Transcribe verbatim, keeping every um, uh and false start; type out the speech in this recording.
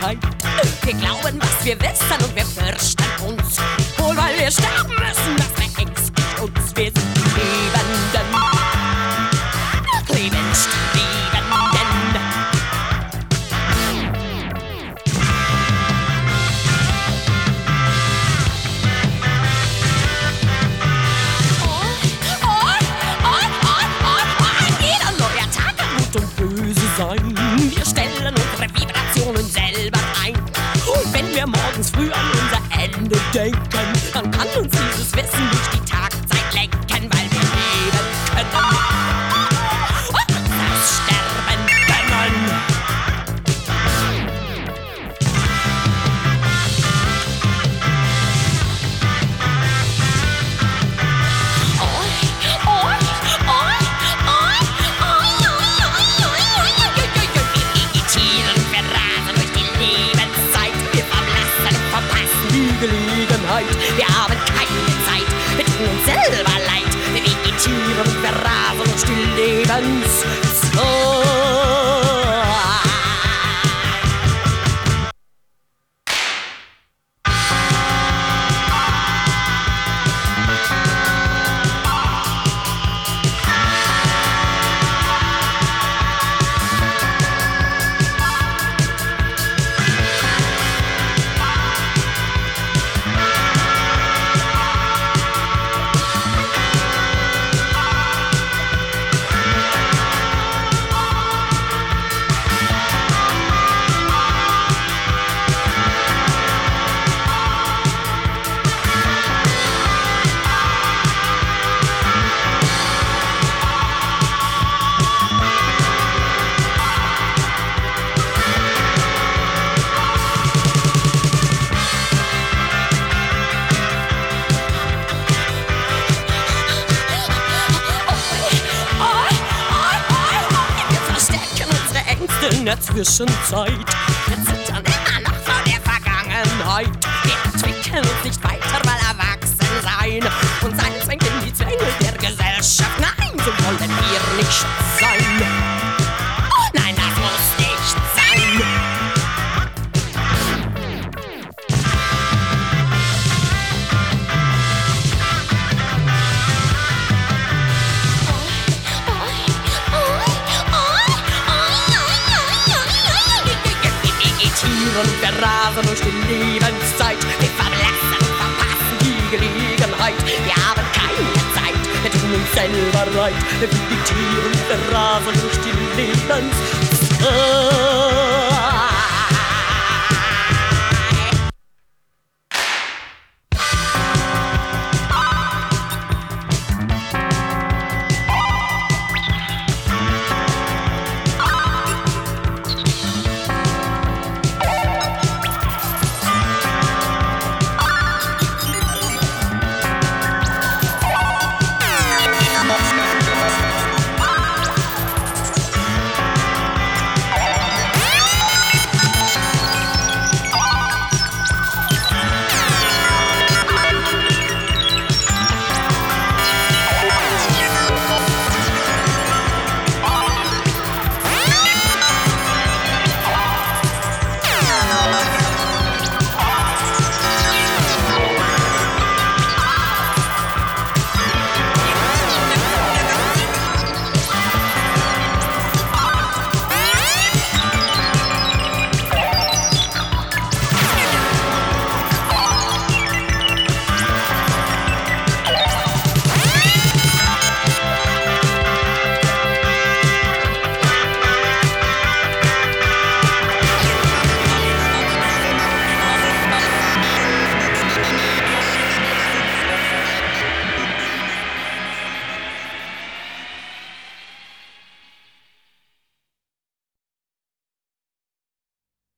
Vergangenheit. Wir glauben, was wir wissen und wir fürchten uns. Wohl, weil wir sterben müssen, das verängstigt uns. Wir sind die Lebenden. Lebensstiebenden. Sein. Wir stellen unsere Vibrationen selber ein. Und wenn wir morgens früh an unser Ende denken, dann kann uns dieses Wissen durch die Tagzeit lenken, weil wir leben können und das Sterben können. Gelegenheit. Wir haben keine Zeit, wir tun uns selber leid. Wir vegetieren und wir rasen durch die Lebenszeit. In der Zwischenzeit. Wir zittern immer noch vor der Vergangenheit. Wir entwickeln uns nicht weiter, weil erwachsen sein und sein zwängt in die Zwänge der Gesellschaft. Nein, so wollen wir nicht sein. Oh nein, das muss nicht sein. Und wir rasen durch die Lebenszeit. Wir verblassen und verpassen die Gelegenheit. Wir haben keine Zeit, wir tun uns selber leid. Wir vegetieren und wir rasen durch die Lebenszeit.